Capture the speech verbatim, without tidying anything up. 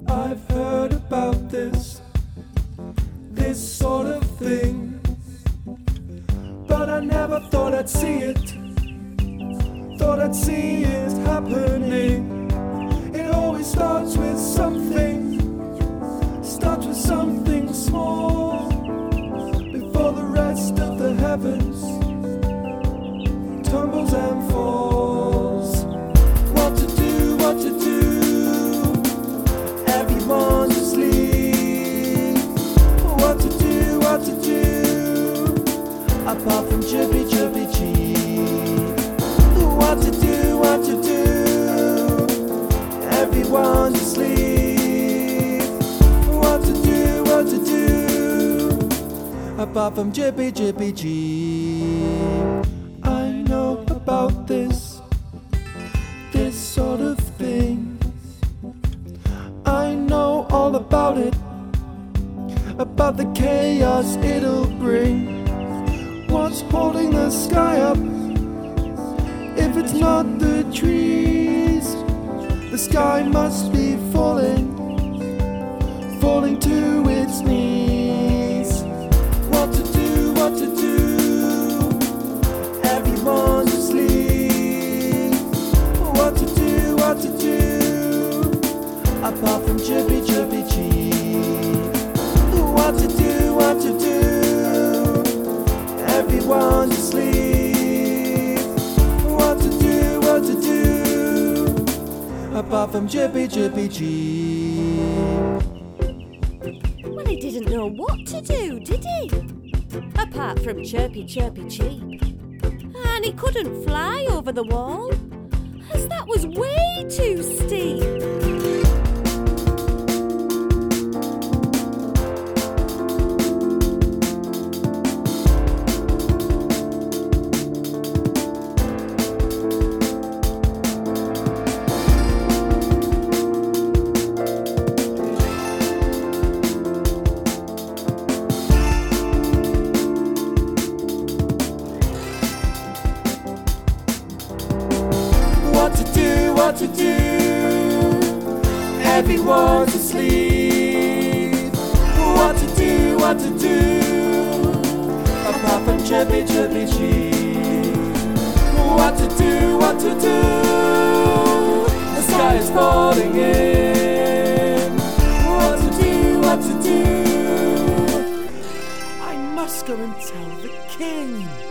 I've heard about this, this sort of thing, but I never thought I'd see it, thought I'd see it happening. It always starts with something, starts with something small, before the rest of the heavens tumbles and falls. What to do, what to do, everyone's asleep. What to do, what to do, apart from chirpy, chirpy cheep. What to do, what to do, everyone's asleep. What to do, what to do, apart from chirpy, chirpy cheep. I know about this, this sort of thing. I know all about it, about the chaos it'll bring. What's holding the sky up? If it's not the trees, the sky must be falling, falling to its knees. What to do, what to do, everyone's asleep. What to do, what to do, apart from chirpy, chirpy cheep. What to do, what to do, everyone's asleep. What to do, what to do, apart from chirpy, chirpy cheep. Well, he didn't know what to do, did he? Apart from chirpy, chirpy cheep. And he couldn't fly over the wall, as that was way too steep. What to do, what to do, everyone's asleep. What to do, what to do, apart from chirpy, chirpy cheep. What to do, what to do, the sky is falling in. What to do, what to do, I must go and tell the king.